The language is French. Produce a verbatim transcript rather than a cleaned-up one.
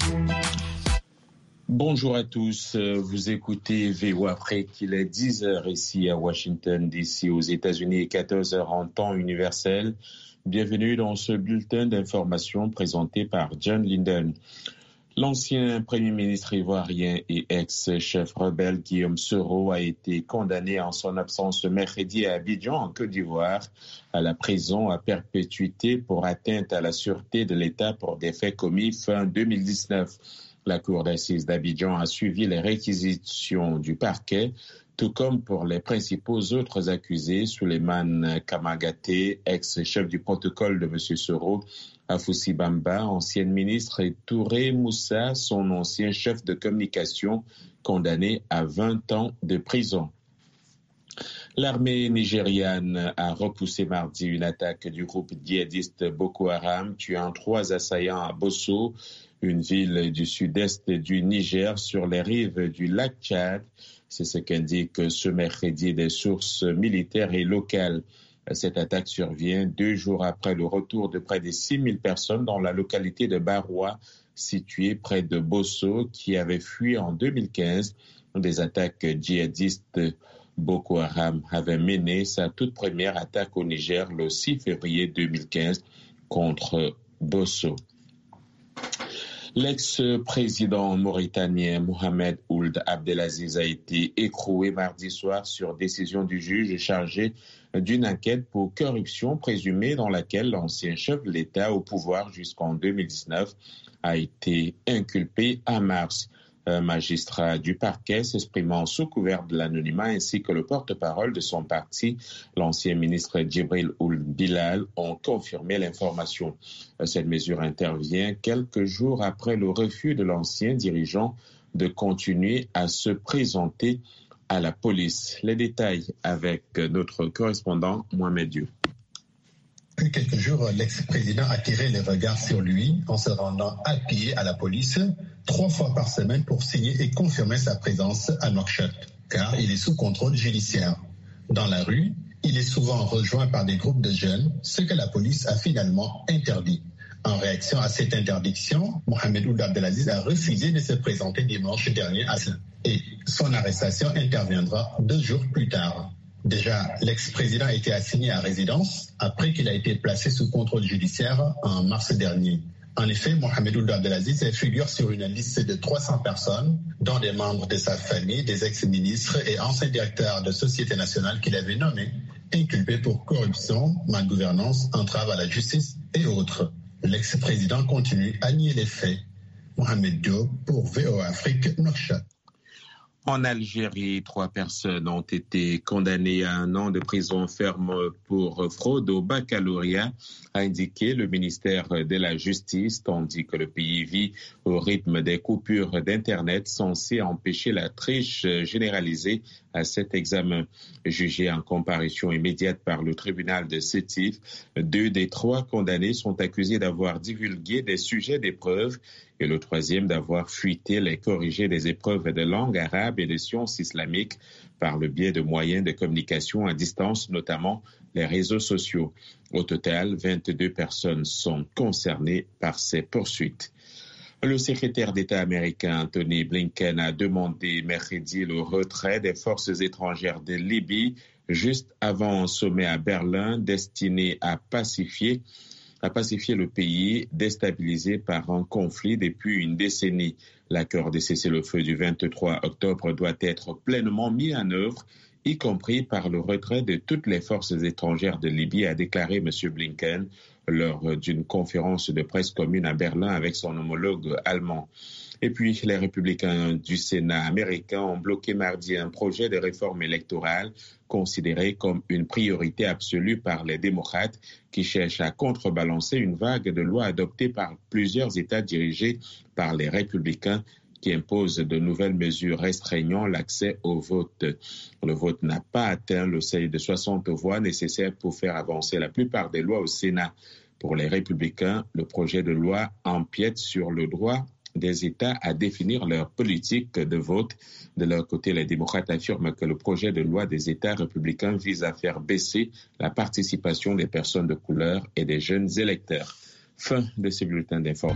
Bonjour à tous, vous écoutez V O Afrique, il est dix heures ici à Washington D C aux États-Unis et quatorze heures en temps universel. Bienvenue dans ce bulletin d'information présenté par John Linden. L'ancien Premier ministre ivoirien et ex-chef rebelle Guillaume Soro a été condamné en son absence ce mercredi à Abidjan, en Côte d'Ivoire, à la prison à perpétuité pour atteinte à la sûreté de l'État pour des faits commis fin deux mille dix-neuf. La cour d'assises d'Abidjan a suivi les réquisitions du parquet, tout comme pour les principaux autres accusés, Souleymane Kamagaté, ex-chef du protocole de M. Soro, Afoussi Bamba, ancienne ministre, et Touré Moussa, son ancien chef de communication, condamné à vingt ans de prison. L'armée nigériane a repoussé mardi une attaque du groupe djihadiste Boko Haram, tuant trois assaillants à Bosso, une ville du sud-est du Niger, sur les rives du lac Tchad. C'est ce qu'indiquent ce mercredi des sources militaires et locales. Cette attaque survient deux jours après le retour de près de six mille personnes dans la localité de Baroua, située près de Bosso, qui avait fui en deux mille quinze. Des attaques djihadistes, Boko Haram avait mené sa toute première attaque au Niger le six février deux mille quinze contre Bosso. L'ex-président mauritanien Mohamed Ould Abdelaziz a été écroué mardi soir sur décision du juge chargé d'une enquête pour corruption présumée dans laquelle l'ancien chef de l'État au pouvoir jusqu'en deux mille dix-neuf a été inculpé en mars. Un magistrat du parquet s'exprimant sous couvert de l'anonymat ainsi que le porte-parole de son parti, l'ancien ministre Djibril Ould Bilal, ont confirmé l'information. Cette mesure intervient quelques jours après le refus de l'ancien dirigeant de continuer à se présenter à la police. Les détails avec notre correspondant Mohamed Diou. Depuis quelques jours, l'ex-président a tiré les regards sur lui en se rendant à pied à la police trois fois par semaine pour signer et confirmer sa présence à Nouakchott, car il est sous contrôle judiciaire. Dans la rue, il est souvent rejoint par des groupes de jeunes, ce que la police a finalement interdit. En réaction à cette interdiction, Mohamed Ould Abdelaziz a refusé de se présenter dimanche dernier à Saint. Et son arrestation interviendra deux jours plus tard. Déjà, l'ex-président a été assigné à résidence après qu'il a été placé sous contrôle judiciaire en mars dernier. En effet, Mohamed Ould Abdelaziz figure sur une liste de trois cents personnes, dont des membres de sa famille, des ex-ministres et anciens directeurs de sociétés nationales qu'il avait nommés, inculpés pour corruption, malgouvernance, entrave à la justice et autres. L'ex-président continue à nier les faits. Mohamed Diop pour V O Afrique, Nouakchott. En Algérie, trois personnes ont été condamnées à un an de prison ferme pour fraude au baccalauréat, a indiqué le ministère de la Justice, tandis que le pays vit au rythme des coupures d'Internet censées empêcher la triche généralisée à cet examen. Jugés en comparution immédiate par le tribunal de Sétif, deux des trois condamnés sont accusés d'avoir divulgué des sujets d'épreuves et le troisième d'avoir fuité les corrigés des épreuves de langue arabe et de sciences islamiques par le biais de moyens de communication à distance, notamment les réseaux sociaux. Au total, vingt-deux personnes sont concernées par ces poursuites. Le secrétaire d'État américain Anthony Blinken a demandé mercredi le retrait des forces étrangères de Libye juste avant un sommet à Berlin destiné à pacifier à pacifier le pays déstabilisé par un conflit depuis une décennie. L'accord de cessez-le-feu du vingt-trois octobre doit être pleinement mis en œuvre, y compris par le retrait de toutes les forces étrangères de Libye, a déclaré M. Blinken lors d'une conférence de presse commune à Berlin avec son homologue allemand. Et puis, les républicains du Sénat américain ont bloqué mardi un projet de réforme électorale considéré comme une priorité absolue par les démocrates qui cherchent à contrebalancer une vague de lois adoptées par plusieurs États dirigés par les républicains qui imposent de nouvelles mesures restreignant l'accès au vote. Le vote n'a pas atteint le seuil de soixante voix nécessaires pour faire avancer la plupart des lois au Sénat. Pour les républicains, le projet de loi empiète sur le droit des États à définir leur politique de vote. De leur côté, les démocrates affirment que le projet de loi des États républicains vise à faire baisser la participation des personnes de couleur et des jeunes électeurs. Fin de ce bulletin d'information.